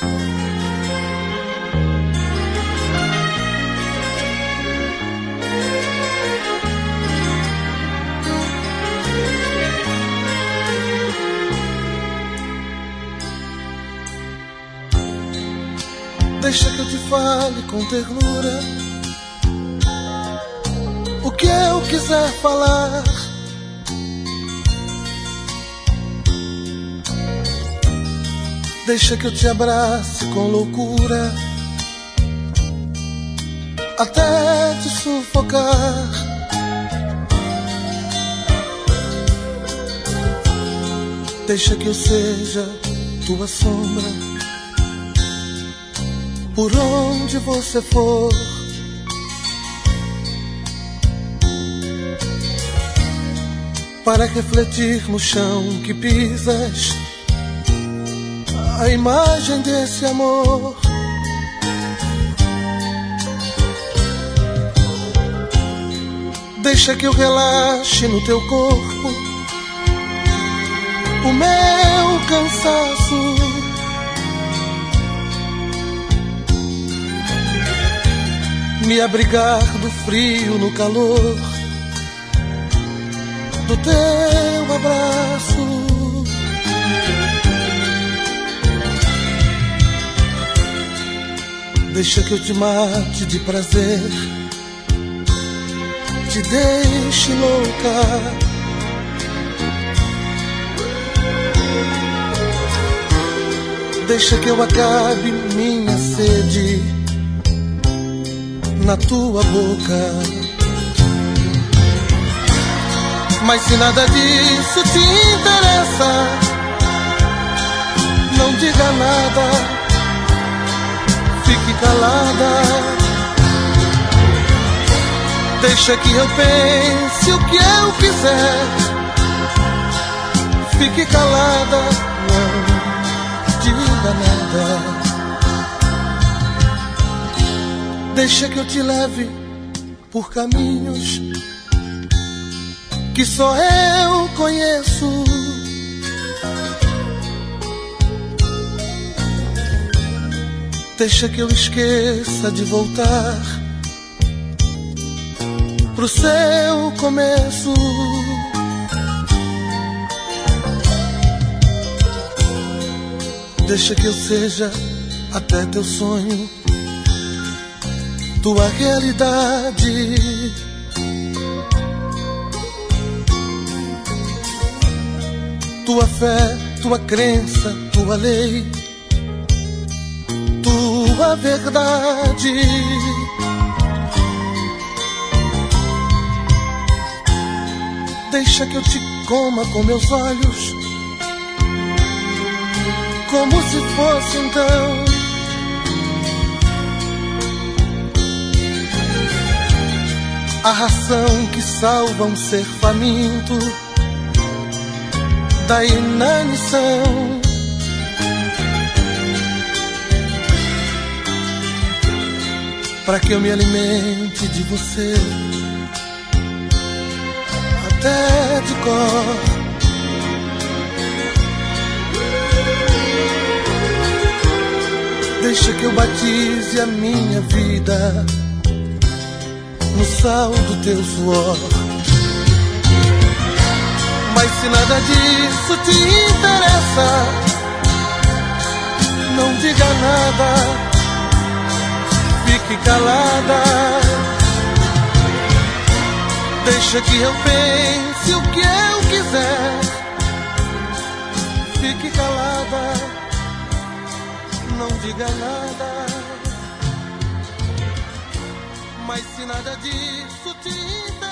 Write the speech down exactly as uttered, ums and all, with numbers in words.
Deixa que eu te fale com ternura o que eu quiser falar. Deixa que eu te abrace com loucura até te sufocar. Deixa que eu seja tua sombra por onde você for. Para refletir no chão que pisas a imagem desse amor. Deixa que eu relaxe no teu corpo o meu cansaço. Me abrigar do frio no calor do teu abraço. Deixa que eu te mate de prazer, te deixe louca. Deixa que eu acabe minha sede na tua boca. Mas se nada disso te interessa, não diga nada, fique calada. Deixa que eu pense o que eu quiser, fique calada, não diga nada. Deixa que eu te leve por caminhos que só eu conheço. Deixa que eu esqueça de voltar pro seu começo. Deixa que eu seja até teu sonho, tua realidade. Tua fé, tua crença, tua lei, tua verdade. Deixa que eu te coma com meus olhos, como se fosse então a ração que salva um ser faminto da inanição. Para que eu me alimente de você até de cor. Deixa que eu batize a minha vida no sal do teu suor. Mas se nada disso te interessa, não diga nada, fique calada. Deixa que eu pense o que eu quiser, fique calada, não diga nada. Mas se nada disso te interessa,